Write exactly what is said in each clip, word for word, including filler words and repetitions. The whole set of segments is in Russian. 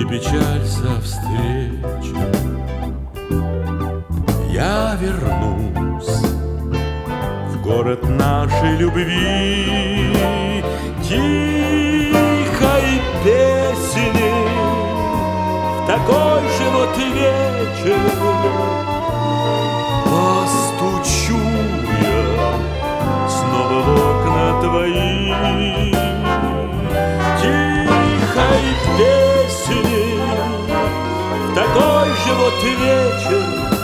печаль со встречи, я вернусь в город нашей любви, тихой песни, в такой же вот вечер постучу я снова в окна твои. Тихой песни, в такой же вот вечер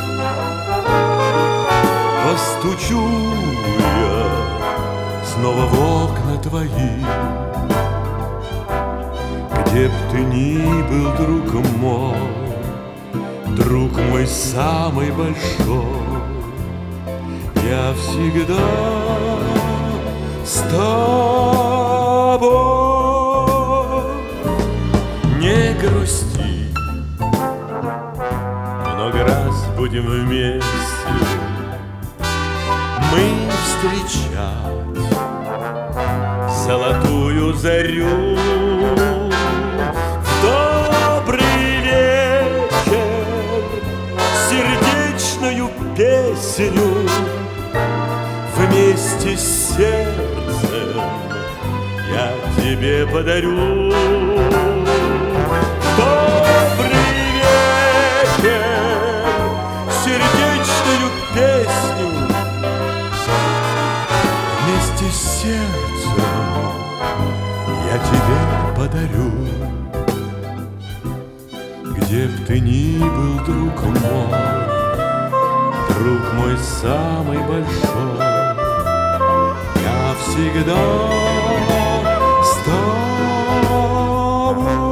постучу я снова в окна твои. Где б ты ни был, друг мой, друг мой самый большой, я всегда с тобой. Не грусти, много раз будем вместе мы встречать золотую зарю. В добрый вечер сердечную песню вместе с сердцем я тебе подарю. В добрый вечер сердечную песню вместе с сердцем я тебе подарю. Где б ты ни был, друг мой, друг мой самый большой, я всегда с тобой.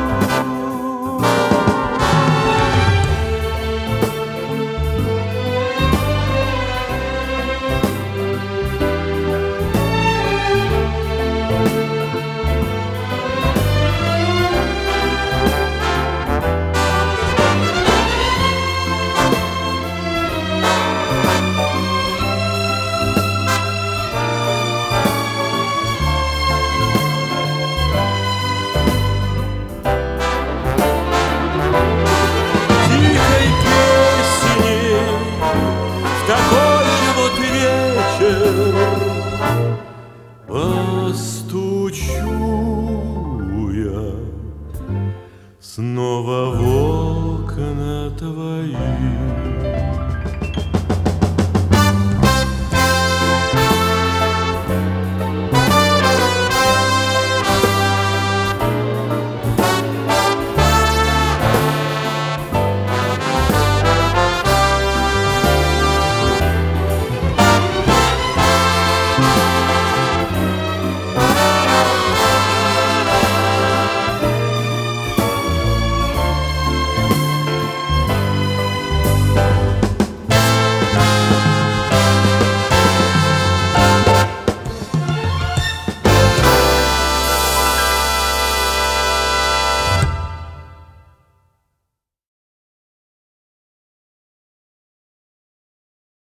Постучу я снова в окна твои.